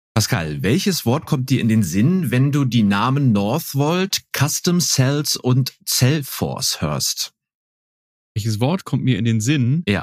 Pascal, welches Wort kommt dir in den Sinn, wenn du die Namen Northvolt, Custom Cells und Cellforce hörst? Welches Wort kommt mir in den Sinn? Ja.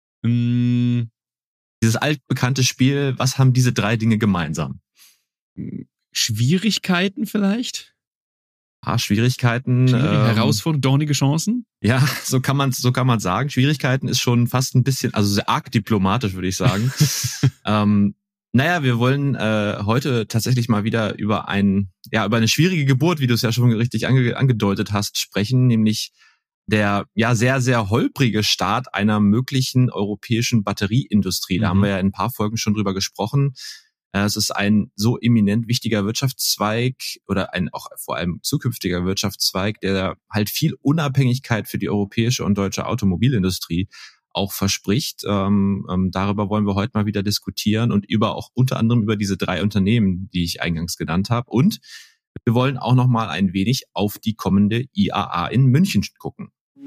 Dieses altbekannte Spiel, was haben diese drei Dinge gemeinsam? Schwierigkeiten vielleicht? Schwierigkeiten. Herausforderungen, dornige Chancen? Ja, so kann man sagen. Schwierigkeiten ist schon fast ein bisschen, also sehr arg diplomatisch, würde ich sagen. Wir wollen heute tatsächlich mal wieder über eine schwierige Geburt, wie du es ja schon richtig angedeutet hast, sprechen, nämlich der sehr, sehr holprige Start einer möglichen europäischen Batterieindustrie. Da haben wir ja in ein paar Folgen schon drüber gesprochen. Es ist ein so eminent wichtiger Wirtschaftszweig oder ein auch vor allem zukünftiger Wirtschaftszweig, der halt viel Unabhängigkeit für die europäische und deutsche Automobilindustrie auch verspricht. Darüber wollen wir heute mal wieder diskutieren und unter anderem über diese drei Unternehmen, die ich eingangs genannt habe. Und wir wollen auch noch mal ein wenig auf die kommende IAA in München gucken.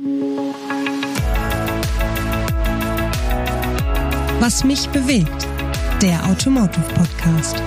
Was mich bewegt. Der Automotive Podcast.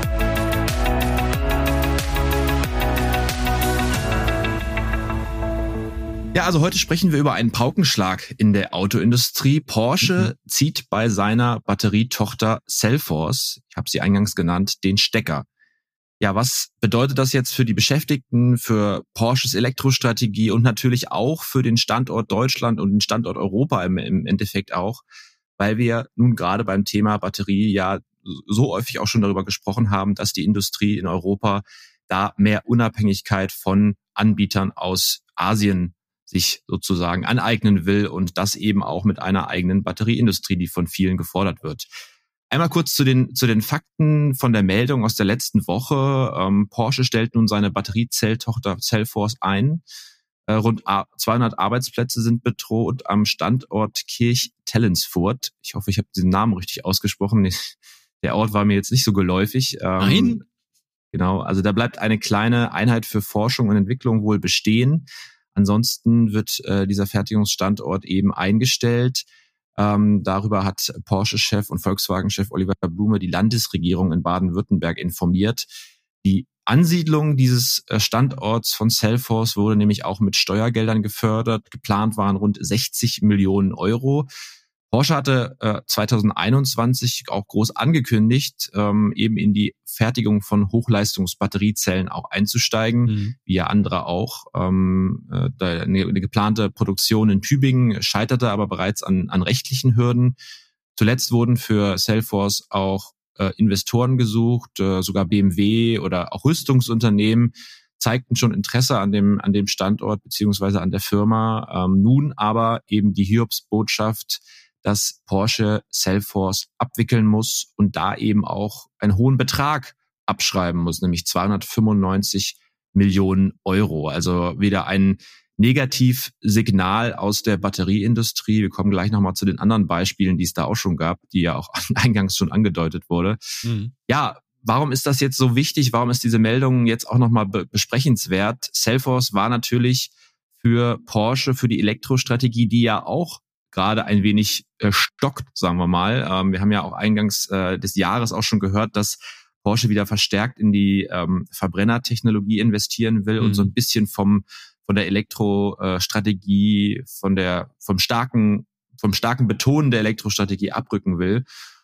Ja, also heute sprechen wir über einen Paukenschlag in der Autoindustrie. Porsche zieht bei seiner Batterietochter Cellforce, ich habe sie eingangs genannt, den Stecker. Ja, was bedeutet das jetzt für die Beschäftigten, für Porsches Elektrostrategie und natürlich auch für den Standort Deutschland und den Standort Europa im Endeffekt auch, weil wir nun gerade beim Thema Batterie ja so häufig auch schon darüber gesprochen haben, dass die Industrie in Europa da mehr Unabhängigkeit von Anbietern aus Asien sich sozusagen aneignen will und das eben auch mit einer eigenen Batterieindustrie, die von vielen gefordert wird. Einmal kurz zu den Fakten von der Meldung aus der letzten Woche. Porsche stellt nun seine Batteriezelltochter Cellforce ein. Rund 200 Arbeitsplätze sind bedroht am Standort Kirch-Tellensfurt. Ich hoffe, ich habe diesen Namen richtig ausgesprochen. Der Ort war mir jetzt nicht so geläufig. Nein? Genau, also da bleibt eine kleine Einheit für Forschung und Entwicklung wohl bestehen. Ansonsten wird dieser Fertigungsstandort eben eingestellt. Darüber hat Porsche-Chef und Volkswagen-Chef Oliver Blume die Landesregierung in Baden-Württemberg informiert. Die Ansiedlung dieses Standorts von Cellforce wurde nämlich auch mit Steuergeldern gefördert. Geplant waren rund 60 Millionen Euro. Porsche hatte 2021 auch groß angekündigt, eben in die Fertigung von Hochleistungsbatteriezellen auch einzusteigen, wie ja andere auch. Eine geplante Produktion in Tübingen scheiterte aber bereits an rechtlichen Hürden. Zuletzt wurden für Cellforce auch Investoren gesucht, sogar BMW oder auch Rüstungsunternehmen zeigten schon Interesse an dem Standort beziehungsweise an der Firma. Nun aber eben die Hiobsbotschaft, dass Porsche Cellforce abwickeln muss und da eben auch einen hohen Betrag abschreiben muss, nämlich 295 Millionen Euro. Also wieder ein Negativsignal aus der Batterieindustrie. Wir kommen gleich nochmal zu den anderen Beispielen, die es da auch schon gab, die ja auch eingangs schon angedeutet wurde. Ja, warum ist das jetzt so wichtig? Warum ist diese Meldung jetzt auch nochmal besprechenswert? Cellforce war natürlich für Porsche, für die Elektrostrategie, die ja auch gerade ein wenig stockt, sagen wir mal. Wir haben ja auch eingangs des Jahres auch schon gehört, dass Porsche wieder verstärkt in die Verbrennertechnologie investieren will und so ein bisschen von der Elektrostrategie, vom starken Betonen der Elektrostrategie abrücken will.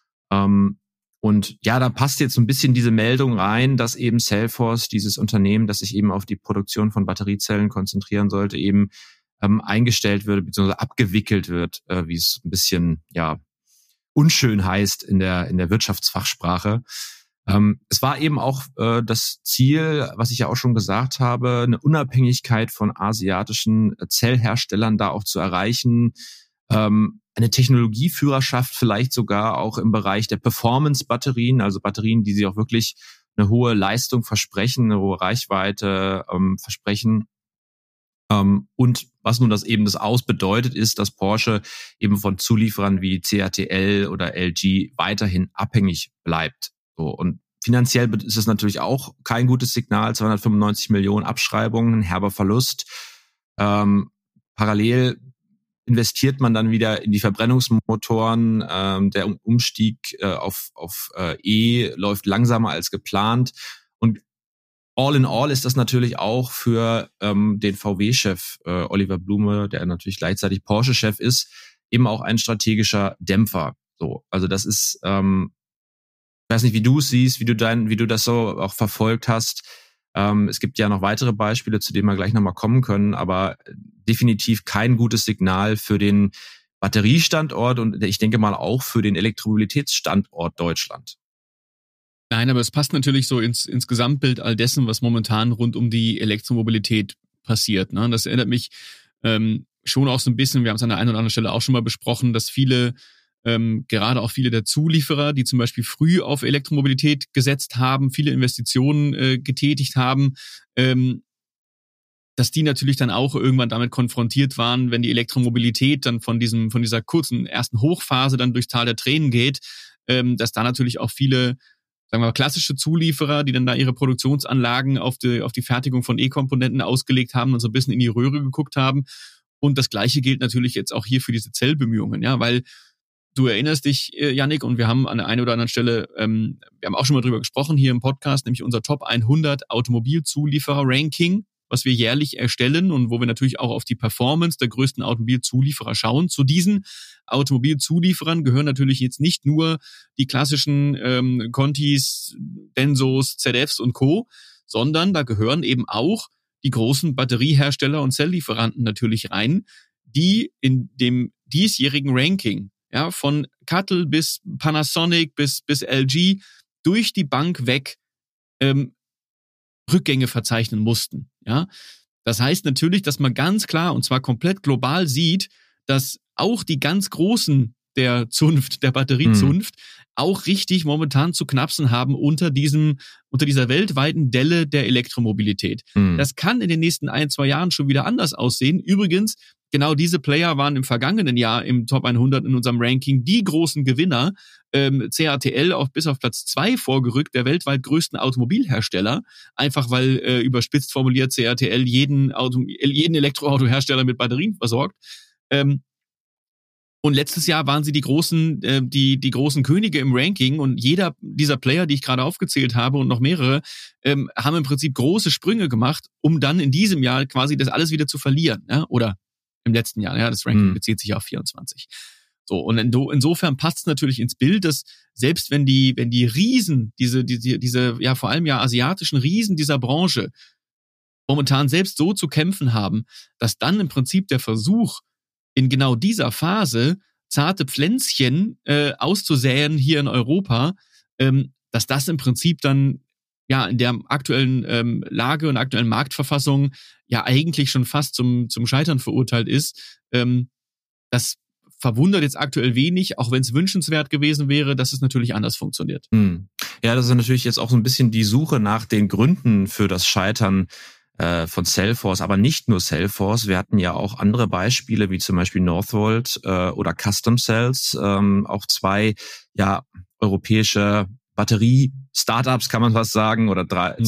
Und ja, da passt jetzt so ein bisschen diese Meldung rein, dass eben Cellforce, dieses Unternehmen, das sich eben auf die Produktion von Batteriezellen konzentrieren sollte, eben eingestellt wird bzw. abgewickelt wird, wie es ein bisschen unschön heißt in der Wirtschaftsfachsprache. Es war eben auch das Ziel, was ich ja auch schon gesagt habe, eine Unabhängigkeit von asiatischen Zellherstellern da auch zu erreichen, eine Technologieführerschaft vielleicht sogar auch im Bereich der Performance-Batterien, also Batterien, die sich auch wirklich eine hohe Leistung versprechen, eine hohe Reichweite versprechen. Und was nun das aus bedeutet, ist, dass Porsche eben von Zulieferern wie CATL oder LG weiterhin abhängig bleibt. So, und finanziell ist es natürlich auch kein gutes Signal. 295 Millionen Abschreibungen, ein herber Verlust. Parallel investiert man dann wieder in die Verbrennungsmotoren. Der Umstieg auf E läuft langsamer als geplant. Und all in all ist das natürlich auch für den VW-Chef Oliver Blume, der natürlich gleichzeitig Porsche-Chef ist, eben auch ein strategischer Dämpfer. So, also das ist, ich weiß nicht, wie du es siehst, wie du das so auch verfolgt hast. Es gibt ja noch weitere Beispiele, zu denen wir gleich nochmal kommen können, aber definitiv kein gutes Signal für den Batteriestandort und ich denke mal auch für den Elektromobilitätsstandort Deutschland. Nein, aber es passt natürlich so ins Gesamtbild all dessen, was momentan rund um die Elektromobilität passiert. Ne? Das erinnert mich schon auch so ein bisschen, wir haben es an der einen oder anderen Stelle auch schon mal besprochen, dass viele, gerade auch viele der Zulieferer, die zum Beispiel früh auf Elektromobilität gesetzt haben, viele Investitionen getätigt haben, dass die natürlich dann auch irgendwann damit konfrontiert waren, wenn die Elektromobilität dann von dieser kurzen ersten Hochphase dann durchs Tal der Tränen geht, dass da natürlich auch viele, sagen wir mal, klassische Zulieferer, die dann da ihre Produktionsanlagen auf die Fertigung von E-Komponenten ausgelegt haben und so ein bisschen in die Röhre geguckt haben. Und das Gleiche gilt natürlich jetzt auch hier für diese Zellbemühungen, ja, weil du erinnerst dich, Yannick, und wir haben an der einen oder anderen Stelle, wir haben auch schon mal drüber gesprochen hier im Podcast, nämlich unser Top 100 Automobilzulieferer-Ranking, was wir jährlich erstellen und wo wir natürlich auch auf die Performance der größten Automobilzulieferer schauen. Zu diesen Automobilzulieferern gehören natürlich jetzt nicht nur die klassischen Contis, Densos, ZFs und Co., sondern da gehören eben auch die großen Batteriehersteller und Zelllieferanten natürlich rein, die in dem diesjährigen Ranking, ja, von CATL bis Panasonic bis LG durch die Bank weg Rückgänge verzeichnen mussten. Ja, das heißt natürlich, dass man ganz klar und zwar komplett global sieht, dass auch die ganz Großen der Batteriezunft, auch richtig momentan zu knapsen haben unter dieser weltweiten Delle der Elektromobilität. Das kann in den nächsten 1-2 Jahren schon wieder anders aussehen. Übrigens, genau diese Player waren im vergangenen Jahr im Top 100 in unserem Ranking die großen Gewinner. CATL bis auf Platz 2 vorgerückt, der weltweit größten Automobilhersteller. Einfach weil, überspitzt formuliert, CATL jeden Elektroautohersteller mit Batterien versorgt. Und letztes Jahr waren sie die großen Könige im Ranking und jeder dieser Player, die ich gerade aufgezählt habe und noch mehrere, haben im Prinzip große Sprünge gemacht, um dann in diesem Jahr quasi das alles wieder zu verlieren, ja? Oder im letzten Jahr, ja, das Ranking bezieht sich auf 24. So, und insofern passt es natürlich ins Bild, dass selbst wenn die Riesen, diese ja vor allem ja asiatischen Riesen dieser Branche momentan selbst so zu kämpfen haben, dass dann im Prinzip der Versuch, in genau dieser Phase zarte Pflänzchen auszusäen hier in Europa, dass das im Prinzip dann ja in der aktuellen Lage und aktuellen Marktverfassung ja eigentlich schon fast zum Scheitern verurteilt ist. Das verwundert jetzt aktuell wenig, auch wenn es wünschenswert gewesen wäre, dass es natürlich anders funktioniert. Ja, das ist natürlich jetzt auch so ein bisschen die Suche nach den Gründen für das Scheitern von Cellforce, aber nicht nur Cellforce. Wir hatten ja auch andere Beispiele, wie zum Beispiel Northvolt oder Custom Cells, auch 2 europäische Batterie-Startups, kann man fast sagen, oder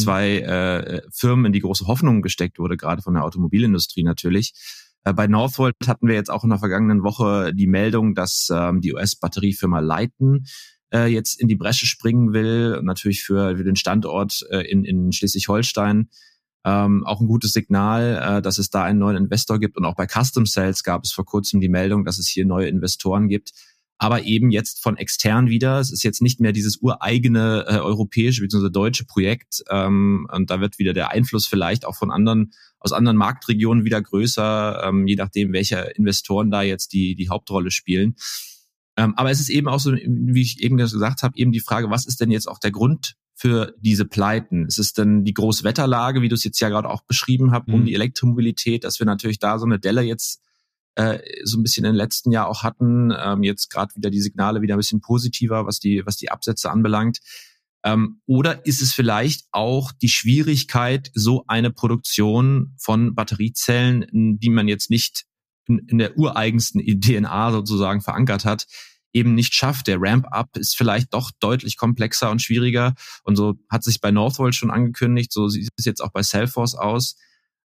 2 Firmen, in die große Hoffnung gesteckt wurde, gerade von der Automobilindustrie natürlich. Bei Northvolt hatten wir jetzt auch in der vergangenen Woche die Meldung, dass die US-Batteriefirma Lyten jetzt in die Bresche springen will, natürlich für den Standort in Schleswig-Holstein. Auch ein gutes Signal, dass es da einen neuen Investor gibt. Und auch bei Custom Cells gab es vor kurzem die Meldung, dass es hier neue Investoren gibt. Aber eben jetzt von extern wieder. Es ist jetzt nicht mehr dieses ureigene europäische bzw. deutsche Projekt. Und da wird wieder der Einfluss vielleicht auch aus anderen Marktregionen wieder größer, je nachdem, welche Investoren da jetzt die Hauptrolle spielen. Aber es ist eben auch so, wie ich eben gesagt habe, eben die Frage, was ist denn jetzt auch der Grund für diese Pleiten? Ist es denn die Großwetterlage, wie du es jetzt ja gerade auch beschrieben hast, um die Elektromobilität, dass wir natürlich da so eine Delle jetzt so ein bisschen im letzten Jahr auch hatten, jetzt gerade wieder die Signale wieder ein bisschen positiver, was die Absätze anbelangt. Oder ist es vielleicht auch die Schwierigkeit, so eine Produktion von Batteriezellen, die man jetzt nicht in der ureigensten DNA sozusagen verankert hat, eben nicht schafft. Der Ramp-up ist vielleicht doch deutlich komplexer und schwieriger. Und so hat sich bei Northvolt schon angekündigt, so sieht es jetzt auch bei Cellforce aus.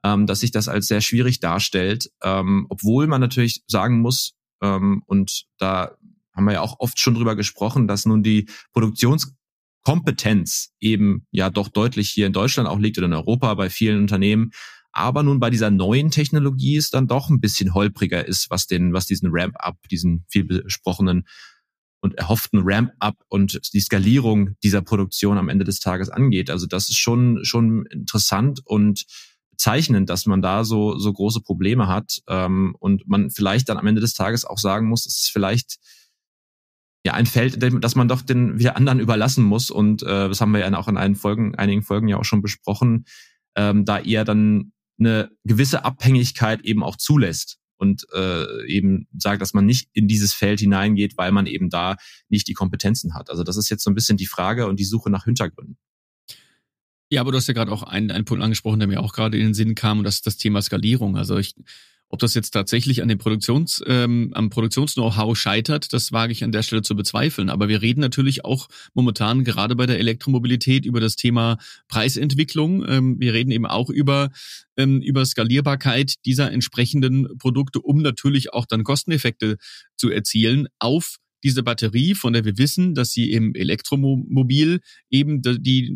dass sich das als sehr schwierig darstellt, obwohl man natürlich sagen muss, und da haben wir ja auch oft schon drüber gesprochen, dass nun die Produktionskompetenz eben ja doch deutlich hier in Deutschland auch liegt oder in Europa bei vielen Unternehmen, aber nun bei dieser neuen Technologie es dann doch ein bisschen holpriger ist, was diesen Ramp-up, diesen viel besprochenen und erhofften Ramp-up und die Skalierung dieser Produktion am Ende des Tages angeht. Also das ist schon interessant und bezeichnend, dass man da so große Probleme hat, und man vielleicht dann am Ende des Tages auch sagen muss, es ist vielleicht ja ein Feld, das man doch den wieder anderen überlassen muss, und das haben wir ja auch in einigen Folgen ja auch schon besprochen, da eher dann eine gewisse Abhängigkeit eben auch zulässt und eben sagt, dass man nicht in dieses Feld hineingeht, weil man eben da nicht die Kompetenzen hat. Also das ist jetzt so ein bisschen die Frage und die Suche nach Hintergründen. Ja, aber du hast ja gerade auch einen Punkt angesprochen, der mir auch gerade in den Sinn kam, und das ist das Thema Skalierung. Also ob das jetzt tatsächlich an dem am Produktions-Know-how scheitert, das wage ich an der Stelle zu bezweifeln. Aber wir reden natürlich auch momentan gerade bei der Elektromobilität über das Thema Preisentwicklung. Wir reden eben auch über Skalierbarkeit dieser entsprechenden Produkte, um natürlich auch dann Kosteneffekte zu erzielen auf diese Batterie, von der wir wissen, dass sie im Elektromobil eben die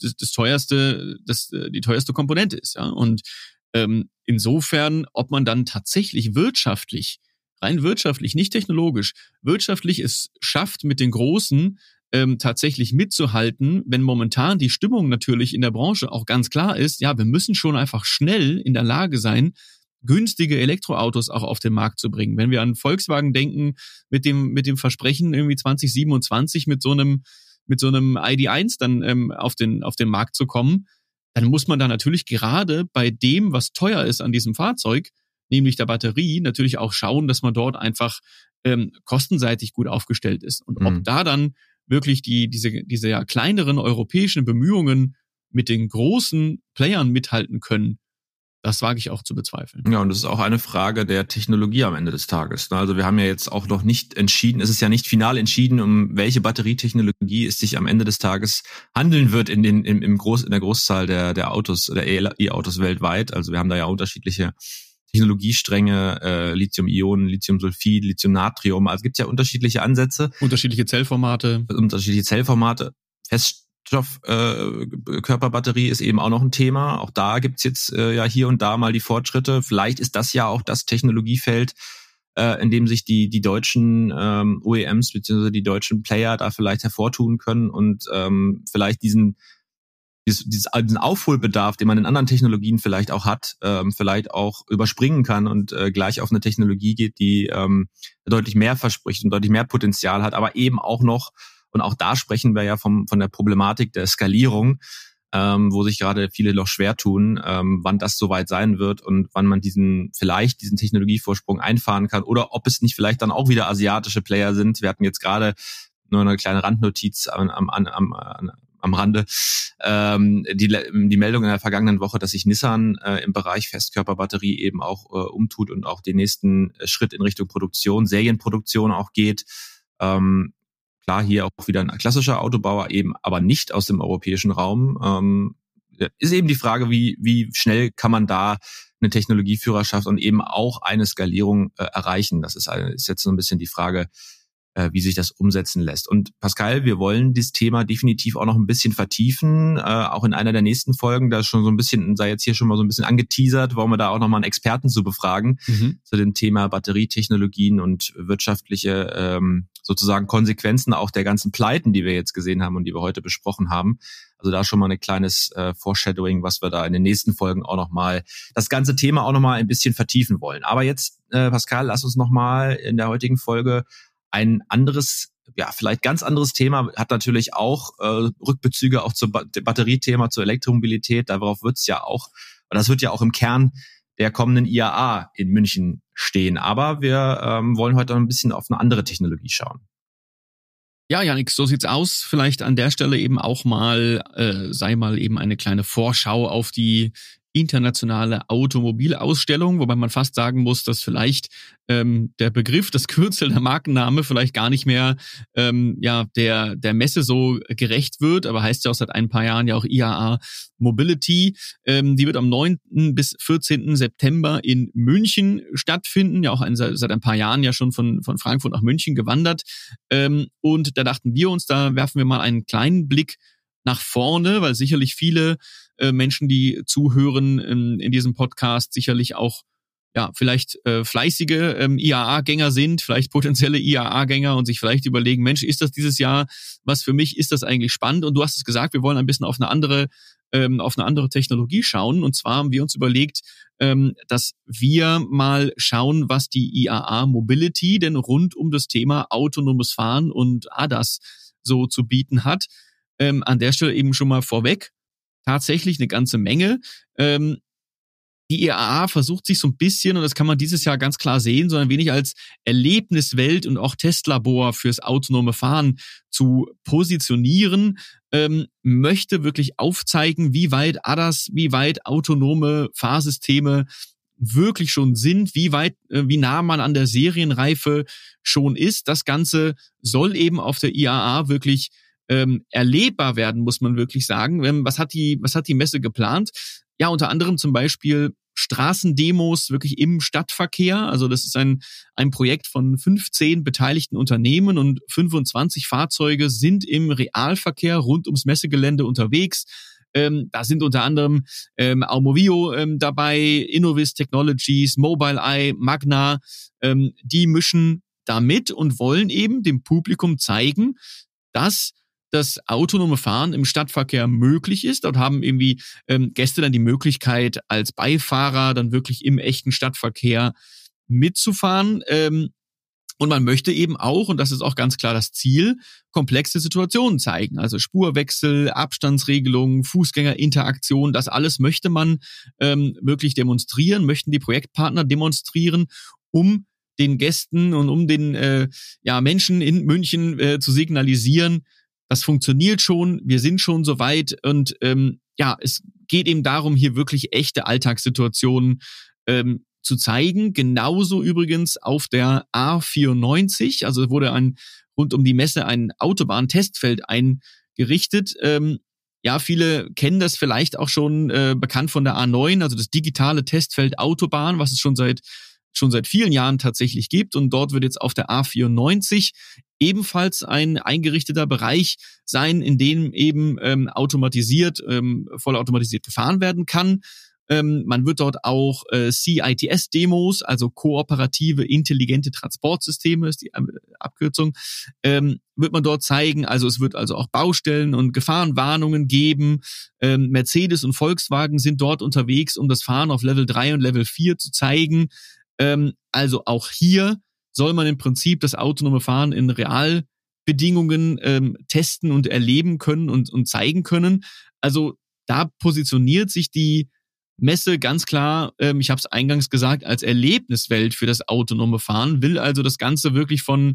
teuerste Komponente ist. Ja? Und insofern, ob man dann tatsächlich rein wirtschaftlich, nicht technologisch, wirtschaftlich es schafft, mit den Großen tatsächlich mitzuhalten, wenn momentan die Stimmung natürlich in der Branche auch ganz klar ist, ja, wir müssen schon einfach schnell in der Lage sein, günstige Elektroautos auch auf den Markt zu bringen. Wenn wir an Volkswagen denken, mit dem Versprechen irgendwie 2027 mit so einem ID.1 dann auf den Markt zu kommen, dann muss man da natürlich gerade bei dem, was teuer ist an diesem Fahrzeug, nämlich der Batterie, natürlich auch schauen, dass man dort einfach kostenseitig gut aufgestellt ist. Und ob da dann wirklich diese ja kleineren europäischen Bemühungen mit den großen Playern mithalten können, das wage ich auch zu bezweifeln. Ja, und das ist auch eine Frage der Technologie am Ende des Tages. Also wir haben ja jetzt auch noch nicht entschieden, es ist ja nicht final entschieden, um welche Batterietechnologie es sich am Ende des Tages handeln wird in der Großzahl der Autos, der E-Autos weltweit. Also wir haben da ja unterschiedliche Technologiestränge, Lithium-Ionen, Lithium-Sulfid, Lithium-Natrium. Also es gibt ja unterschiedliche Ansätze. Unterschiedliche Zellformate. Festkörperbatterie ist eben auch noch ein Thema. Auch da gibt's jetzt ja hier und da mal die Fortschritte. Vielleicht ist das ja auch das Technologiefeld, in dem sich die deutschen OEMs bzw. die deutschen Player da vielleicht hervortun können und vielleicht diesen Aufholbedarf, den man in anderen Technologien vielleicht auch hat, vielleicht auch überspringen kann und gleich auf eine Technologie geht, die deutlich mehr verspricht und deutlich mehr Potenzial hat, aber eben auch noch. Und auch da sprechen wir ja von der Problematik der Skalierung, wo sich gerade viele noch schwer tun, wann das soweit sein wird und wann man diesen Technologievorsprung einfahren kann oder ob es nicht vielleicht dann auch wieder asiatische Player sind. Wir hatten jetzt gerade nur eine kleine Randnotiz am Rande, die Meldung in der vergangenen Woche, dass sich Nissan im Bereich Festkörperbatterie eben auch umtut und auch den nächsten Schritt in Richtung Produktion, Serienproduktion auch geht. Klar, hier auch wieder ein klassischer Autobauer, eben aber nicht aus dem europäischen Raum. Ist eben die Frage, wie schnell kann man da eine Technologieführerschaft und eben auch eine Skalierung erreichen. Das ist jetzt so ein bisschen die Frage, wie sich das umsetzen lässt. Und Pascal, wir wollen dieses Thema definitiv auch noch ein bisschen vertiefen, auch in einer der nächsten Folgen, da ist schon so ein bisschen, sei jetzt hier schon mal so ein bisschen angeteasert, wollen wir da auch noch mal einen Experten zu befragen zu dem Thema Batterietechnologien und wirtschaftliche sozusagen Konsequenzen auch der ganzen Pleiten, die wir jetzt gesehen haben und die wir heute besprochen haben. Also da schon mal ein kleines Foreshadowing, was wir da in den nächsten Folgen auch noch mal das ganze Thema auch noch mal ein bisschen vertiefen wollen. Aber jetzt, Pascal, lass uns noch mal in der heutigen Folge ein anderes, ja, vielleicht ganz anderes Thema, hat natürlich auch Rückbezüge auch zum Batteriethema, zur Elektromobilität. Darauf wird's ja auch, und das wird ja auch im Kern der kommenden IAA in München stehen. Aber wir wollen heute noch ein bisschen auf eine andere Technologie schauen. Ja, Jannik, so sieht's aus. Vielleicht an der Stelle eben auch mal, sei mal eben eine kleine Vorschau auf die internationale Automobilausstellung, wobei man fast sagen muss, dass vielleicht der Begriff, das Kürzel, der Markenname vielleicht gar nicht mehr der Messe so gerecht wird, aber heißt ja auch seit ein paar Jahren ja auch IAA Mobility. Die wird am 9. bis 14. September in München stattfinden, ja auch seit ein paar Jahren ja schon von Frankfurt nach München gewandert. Und da dachten wir uns, da werfen wir mal einen kleinen Blick nach vorne, weil sicherlich viele Menschen, die zuhören in diesem Podcast, sicherlich auch vielleicht fleißige IAA-Gänger sind, vielleicht potenzielle IAA-Gänger und sich vielleicht überlegen, Mensch, ist das dieses Jahr was für mich? Ist das eigentlich spannend? Und du hast es gesagt, wir wollen ein bisschen auf eine andere Technologie schauen. Und zwar haben wir uns überlegt, dass wir mal schauen, was die IAA Mobility denn rund um das Thema autonomes Fahren und ADAS so zu bieten hat. An der Stelle eben schon mal vorweg, tatsächlich eine ganze Menge. Die IAA versucht sich so ein bisschen, und das kann man dieses Jahr ganz klar sehen, so ein wenig als Erlebniswelt und auch Testlabor fürs autonome Fahren zu positionieren, möchte wirklich aufzeigen, wie weit ADAS, wie weit autonome Fahrsysteme wirklich schon sind, wie nah man an der Serienreife schon ist. Das Ganze soll eben auf der IAA wirklich erlebbar werden, muss man wirklich sagen. Was hat die Messe geplant? Ja, unter anderem zum Beispiel Straßendemos wirklich im Stadtverkehr. Also das ist ein Projekt von 15 beteiligten Unternehmen und 25 Fahrzeuge sind im Realverkehr rund ums Messegelände unterwegs. Da sind unter anderem Aumovio dabei, Innovis Technologies, Mobileye, Magna. Die mischen da mit und wollen eben dem Publikum zeigen, dass das autonome Fahren im Stadtverkehr möglich ist. Dort haben irgendwie Gäste dann die Möglichkeit, als Beifahrer dann wirklich im echten Stadtverkehr mitzufahren. Und man möchte eben auch, und das ist auch ganz klar das Ziel, komplexe Situationen zeigen. Also Spurwechsel, Abstandsregelungen, Fußgängerinteraktion, das alles möchte man wirklich demonstrieren, möchten die Projektpartner demonstrieren, um den Gästen und um den Menschen in München zu signalisieren, das funktioniert schon, wir sind schon so weit und es geht eben darum, hier wirklich echte Alltagssituationen zu zeigen. Genauso übrigens auf der A94, also wurde rund um die Messe ein Autobahntestfeld eingerichtet. Viele kennen das vielleicht auch schon bekannt von der A9, also das digitale Testfeld Autobahn, was es schon seit vielen Jahren tatsächlich gibt. Und dort wird jetzt auf der A94 ebenfalls ein eingerichteter Bereich sein, in dem eben vollautomatisiert gefahren werden kann. Man wird dort auch CITS-Demos, also kooperative intelligente Transportsysteme, ist die Abkürzung, wird man dort zeigen. Also es wird also auch Baustellen und Gefahrenwarnungen geben. Mercedes und Volkswagen sind dort unterwegs, um das Fahren auf Level 3 und Level 4 zu zeigen. Also auch hier soll man im Prinzip das autonome Fahren in Realbedingungen testen und erleben können und zeigen können. Also da positioniert sich die Messe ganz klar, ich habe es eingangs gesagt, als Erlebniswelt für das autonome Fahren, will also das Ganze wirklich vom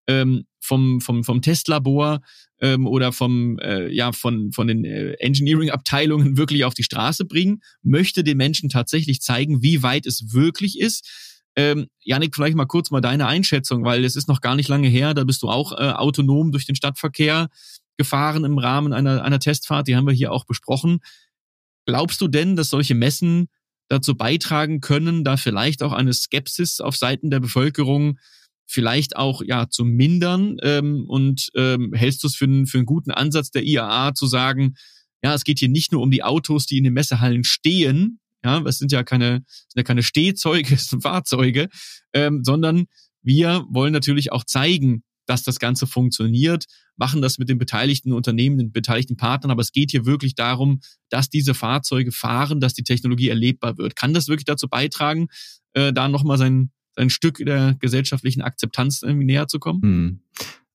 Testlabor oder von den Engineering-Abteilungen wirklich auf die Straße bringen, möchte den Menschen tatsächlich zeigen, wie weit es wirklich ist. Jannik, vielleicht mal kurz mal deine Einschätzung, weil es ist noch gar nicht lange her, da bist du auch autonom durch den Stadtverkehr gefahren im Rahmen einer Testfahrt, die haben wir hier auch besprochen. Glaubst du denn, dass solche Messen dazu beitragen können, da vielleicht auch eine Skepsis auf Seiten der Bevölkerung vielleicht auch zu mindern hältst du es für einen guten Ansatz der IAA zu sagen, es geht hier nicht nur um die Autos, die in den Messehallen stehen, es sind ja keine Stehzeuge, es sind Fahrzeuge, sondern wir wollen natürlich auch zeigen, dass das Ganze funktioniert, machen das mit den beteiligten Unternehmen, den beteiligten Partnern, aber es geht hier wirklich darum, dass diese Fahrzeuge fahren, dass die Technologie erlebbar wird. Kann das wirklich dazu beitragen, da nochmal sein Stück der gesellschaftlichen Akzeptanz irgendwie näher zu kommen?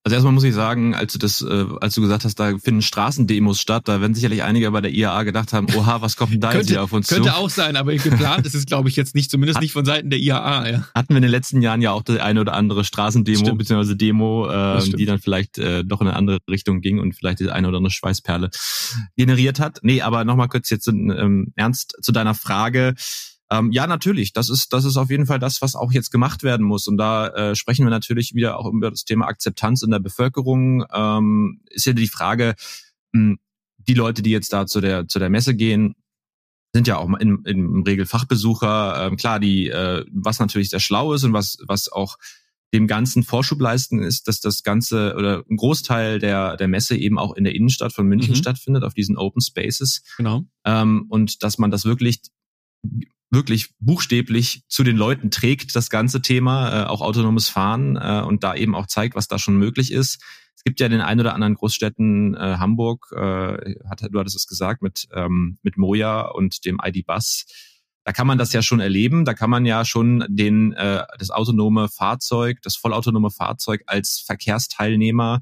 Also erstmal muss ich sagen, als du gesagt hast, da finden Straßendemos statt, da werden sicherlich einige bei der IAA gedacht haben, oha, was kommt denn da jetzt wieder auf uns zu? Könnte auch sein, aber geplant ist es, glaube ich, jetzt nicht, zumindest nicht von Seiten der IAA. Ja. Hatten wir in den letzten Jahren ja auch die eine oder andere Straßendemo, beziehungsweise Demo, die dann vielleicht doch in eine andere Richtung ging und vielleicht die eine oder andere Schweißperle generiert hat. Nee, aber nochmal kurz jetzt ernst zu deiner Frage. Ja, natürlich. Das ist auf jeden Fall das, was auch jetzt gemacht werden muss. Und da sprechen wir natürlich wieder auch über das Thema Akzeptanz in der Bevölkerung. Ist ja die Frage, die Leute, die jetzt da zu der Messe gehen, sind ja auch im Regel Fachbesucher. Klar, was natürlich sehr schlau ist und was auch dem Ganzen Vorschub leisten ist, dass das Ganze oder ein Großteil der Messe eben auch in der Innenstadt von München stattfindet, auf diesen Open Spaces. Genau. Und dass man das wirklich buchstäblich zu den Leuten trägt, das ganze Thema, auch autonomes Fahren und da eben auch zeigt, was da schon möglich ist. Es gibt ja in den ein oder anderen Großstädten, Hamburg, du hattest es gesagt, mit Moja und dem ID.Bus, da kann man das ja schon erleben, da kann man ja schon das vollautonome Fahrzeug als Verkehrsteilnehmer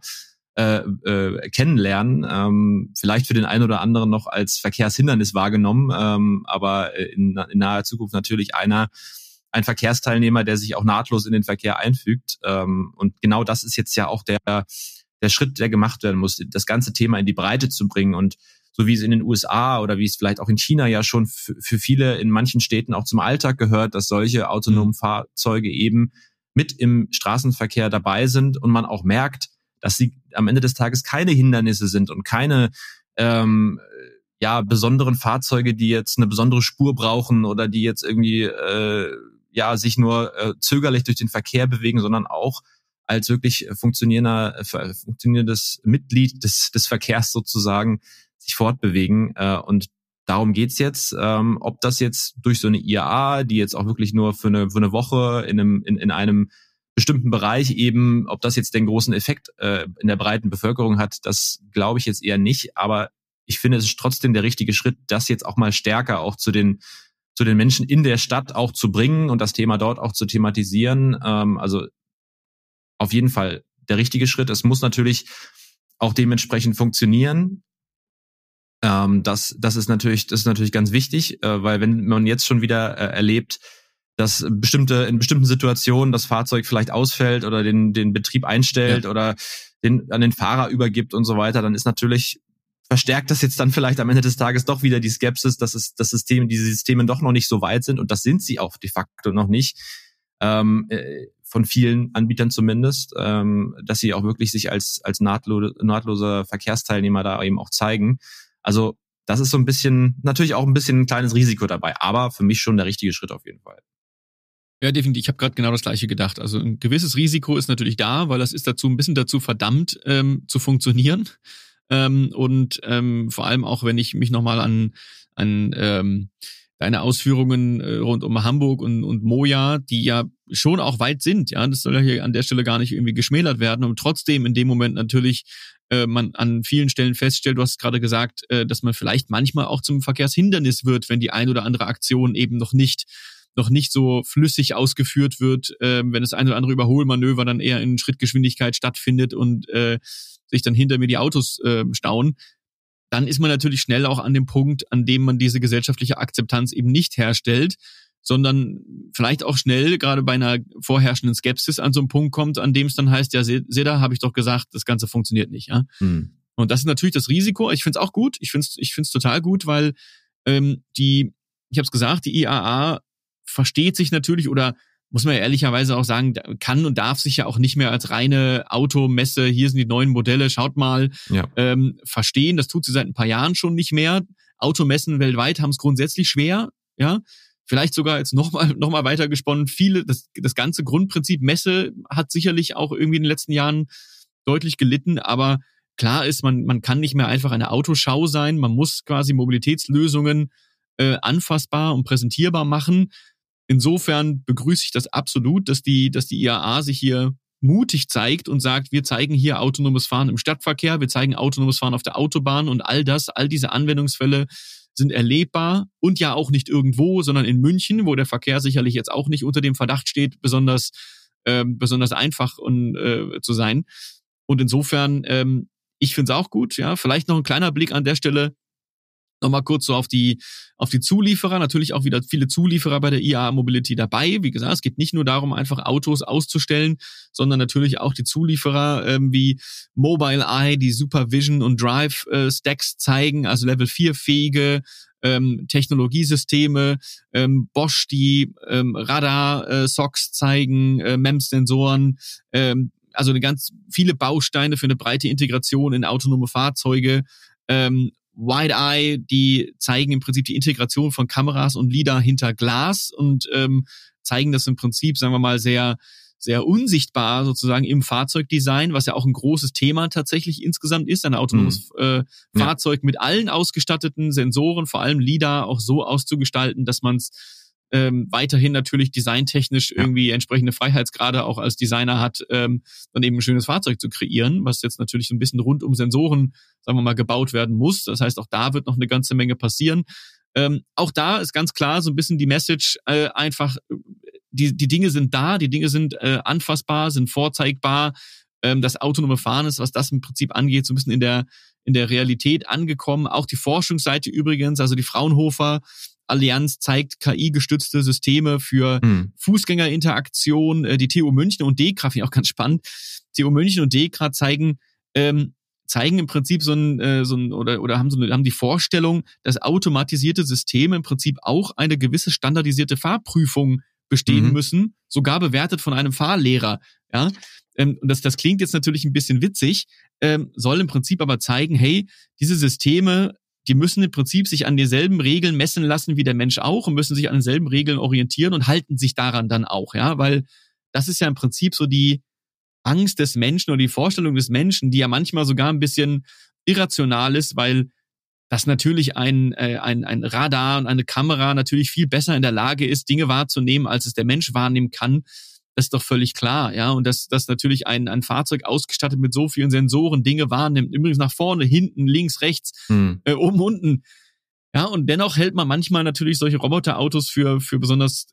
kennenlernen, vielleicht für den einen oder anderen noch als Verkehrshindernis wahrgenommen, aber in naher Zukunft natürlich ein Verkehrsteilnehmer, der sich auch nahtlos in den Verkehr einfügt. Und genau das ist jetzt ja auch der Schritt, der gemacht werden muss, das ganze Thema in die Breite zu bringen. Und so wie es in den USA oder wie es vielleicht auch in China ja schon für viele in manchen Städten auch zum Alltag gehört, dass solche autonomen Fahrzeuge eben mit im Straßenverkehr dabei sind und man auch merkt, dass sie am Ende des Tages keine Hindernisse sind und keine besonderen Fahrzeuge, die jetzt eine besondere Spur brauchen oder die jetzt irgendwie sich nur zögerlich durch den Verkehr bewegen, sondern auch als wirklich funktionierendes Mitglied des Verkehrs sozusagen sich fortbewegen. Und darum geht's jetzt. Ob das jetzt durch so eine IAA, die jetzt auch wirklich nur für eine Woche in einem bestimmten Bereich eben, ob das jetzt den großen Effekt in der breiten Bevölkerung hat, das glaube ich jetzt eher nicht. Aber ich finde, es ist trotzdem der richtige Schritt, das jetzt auch mal stärker auch zu den Menschen in der Stadt auch zu bringen und das Thema dort auch zu thematisieren. Also auf jeden Fall der richtige Schritt. Es muss natürlich auch dementsprechend funktionieren. Das ist natürlich ganz wichtig, weil wenn man jetzt schon wieder erlebt, dass in bestimmten Situationen das Fahrzeug vielleicht ausfällt oder den Betrieb einstellt oder an den Fahrer übergibt und so weiter, dann ist natürlich, verstärkt das jetzt dann vielleicht am Ende des Tages doch wieder die Skepsis, dass diese Systeme doch noch nicht so weit sind, und das sind sie auch de facto noch nicht, von vielen Anbietern zumindest, dass sie auch wirklich sich als nahtloser Verkehrsteilnehmer da eben auch zeigen. Also das ist so ein bisschen, natürlich auch ein bisschen ein kleines Risiko dabei, aber für mich schon der richtige Schritt auf jeden Fall. Ja, definitiv. Ich habe gerade genau das Gleiche gedacht. Also ein gewisses Risiko ist natürlich da, weil das ist ein bisschen dazu verdammt, zu funktionieren. Und vor allem auch, wenn ich mich nochmal an deine Ausführungen rund um Hamburg und Moja, die ja schon auch weit sind, ja, das soll ja hier an der Stelle gar nicht irgendwie geschmälert werden, und trotzdem in dem Moment natürlich man an vielen Stellen feststellt, du hast gerade gesagt, dass man vielleicht manchmal auch zum Verkehrshindernis wird, wenn die ein oder andere Aktion eben noch nicht so flüssig ausgeführt wird, wenn das ein oder andere Überholmanöver dann eher in Schrittgeschwindigkeit stattfindet und sich dann hinter mir die Autos stauen, dann ist man natürlich schnell auch an dem Punkt, an dem man diese gesellschaftliche Akzeptanz eben nicht herstellt, sondern vielleicht auch schnell, gerade bei einer vorherrschenden Skepsis, an so einen Punkt kommt, an dem es dann heißt, ja, da habe ich doch gesagt, das Ganze funktioniert nicht. Ja. Und das ist natürlich das Risiko. Ich finde es auch gut. Ich finde es total gut, weil ich habe es gesagt, die IAA versteht sich natürlich, oder muss man ja ehrlicherweise auch sagen, kann und darf sich ja auch nicht mehr als reine Automesse, hier sind die neuen Modelle, schaut mal, verstehen. Das tut sie seit ein paar Jahren schon nicht mehr. Automessen weltweit haben es grundsätzlich schwer, ja. Vielleicht sogar jetzt noch mal weiter gesponnen. Das ganze Grundprinzip Messe hat sicherlich auch irgendwie in den letzten Jahren deutlich gelitten, aber klar ist, man kann nicht mehr einfach eine Autoschau sein. Man muss quasi Mobilitätslösungen anfassbar und präsentierbar machen. Insofern begrüße ich das absolut, dass die IAA sich hier mutig zeigt und sagt, wir zeigen hier autonomes Fahren im Stadtverkehr, wir zeigen autonomes Fahren auf der Autobahn, und all diese Anwendungsfälle sind erlebbar und ja auch nicht irgendwo, sondern in München, wo der Verkehr sicherlich jetzt auch nicht unter dem Verdacht steht, besonders einfach zu sein. Und insofern, ich finde es auch gut, ja. Vielleicht noch ein kleiner Blick an der Stelle nochmal kurz so auf die Zulieferer. Natürlich auch wieder viele Zulieferer bei der IAA Mobility dabei. Wie gesagt, es geht nicht nur darum, einfach Autos auszustellen, sondern natürlich auch die Zulieferer wie Mobileye, die Supervision und Drive Stacks zeigen, also Level 4 fähige Technologiesysteme, Bosch, die Radar-Socks zeigen, MEMS-Sensoren, also eine ganz viele Bausteine für eine breite Integration in autonome Fahrzeuge. Wide-Eye, die zeigen im Prinzip die Integration von Kameras und LiDAR hinter Glas und zeigen das im Prinzip, sagen wir mal, sehr, sehr unsichtbar sozusagen im Fahrzeugdesign, was ja auch ein großes Thema tatsächlich insgesamt ist, ein autonomes Fahrzeug mit allen ausgestatteten Sensoren, vor allem LiDAR, auch so auszugestalten, dass man es weiterhin natürlich designtechnisch irgendwie entsprechende Freiheitsgrade auch als Designer hat, dann eben ein schönes Fahrzeug zu kreieren, was jetzt natürlich so ein bisschen rund um Sensoren, sagen wir mal, gebaut werden muss. Das heißt, auch da wird noch eine ganze Menge passieren. Auch da ist ganz klar so ein bisschen die Message einfach, die Dinge sind da, die Dinge sind anfassbar, sind vorzeigbar. Das autonome Fahren ist, was das im Prinzip angeht, so ein bisschen in der Realität angekommen. Auch die Forschungsseite übrigens, also die Fraunhofer Allianz zeigt KI-gestützte Systeme für Fußgängerinteraktion. Die TU München und DEKRA, finde ich auch ganz spannend. TU München und DEKRA zeigen im Prinzip haben die Vorstellung, dass automatisierte Systeme im Prinzip auch eine gewisse standardisierte Fahrprüfung bestehen müssen, sogar bewertet von einem Fahrlehrer. Ja, und das klingt jetzt natürlich ein bisschen witzig, soll im Prinzip aber zeigen, hey, diese Systeme, die müssen im Prinzip sich an denselben Regeln messen lassen wie der Mensch auch und müssen sich an denselben Regeln orientieren und halten sich daran dann auch, ja, weil das ist ja im Prinzip so die Angst des Menschen oder die Vorstellung des Menschen, die ja manchmal sogar ein bisschen irrational ist, weil dass natürlich ein Radar und eine Kamera natürlich viel besser in der Lage ist, Dinge wahrzunehmen, als es der Mensch wahrnehmen kann. Das ist doch völlig klar, ja. Und dass natürlich ein Fahrzeug ausgestattet mit so vielen Sensoren Dinge wahrnimmt, übrigens nach vorne, hinten, links, rechts, oben, unten. Ja, und dennoch hält man manchmal natürlich solche Roboterautos für besonders,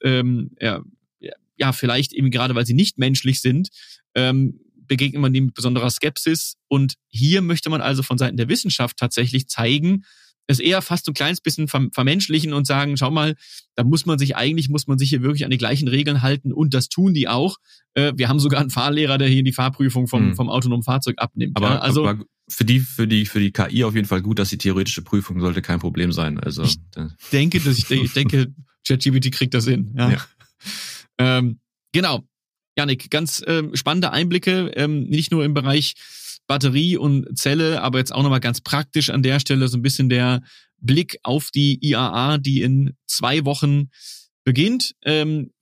vielleicht eben gerade, weil sie nicht menschlich sind, begegnet man dem mit besonderer Skepsis. Und hier möchte man also von Seiten der Wissenschaft tatsächlich zeigen, es eher fast so ein kleines bisschen vermenschlichen und sagen, schau mal, da muss man sich hier wirklich an die gleichen Regeln halten und das tun die auch. Wir haben sogar einen Fahrlehrer, der hier die Fahrprüfung vom autonomen Fahrzeug abnimmt. Aber für die KI auf jeden Fall gut, dass die theoretische Prüfung sollte kein Problem sein. Also ich denke, ChatGPT kriegt das hin. Ja. Genau. Jannik, ganz spannende Einblicke, nicht nur im Bereich Batterie und Zelle, aber jetzt auch nochmal ganz praktisch an der Stelle so ein bisschen der Blick auf die IAA, die in 2 Wochen beginnt. Jannik,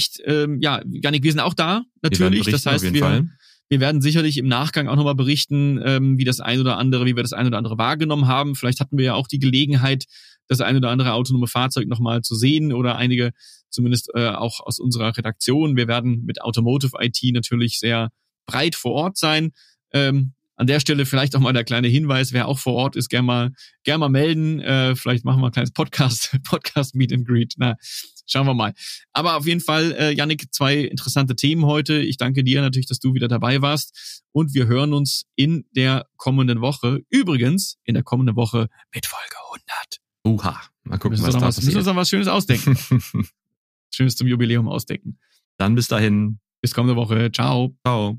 wir sind auch da, natürlich. Das heißt, wir werden sicherlich im Nachgang auch nochmal berichten, wie wir das ein oder andere wahrgenommen haben. Vielleicht hatten wir ja auch die Gelegenheit, das ein oder andere autonome Fahrzeug nochmal zu sehen oder einige zumindest auch aus unserer Redaktion. Wir werden mit Automotive IT natürlich sehr breit vor Ort sein. An der Stelle vielleicht auch mal der kleine Hinweis, wer auch vor Ort ist, gern mal melden. Vielleicht machen wir ein kleines Podcast Meet and Greet. Na, schauen wir mal. Aber auf jeden Fall, Jannik, 2 interessante Themen heute. Ich danke dir natürlich, dass du wieder dabei warst. Und wir hören uns in der kommenden Woche. Übrigens, in der kommenden Woche mit Folge 100. Mal gucken, was da passiert. Wir müssen uns noch was Schönes ausdenken. Schönes zum Jubiläum ausdenken. Dann bis dahin. Bis kommende Woche. Ciao. Ciao.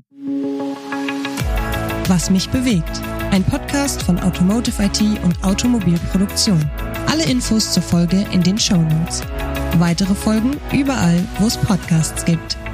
Was mich bewegt. Ein Podcast von Automotive IT und Automobilproduktion. Alle Infos zur Folge in den Shownotes. Weitere Folgen überall, wo es Podcasts gibt.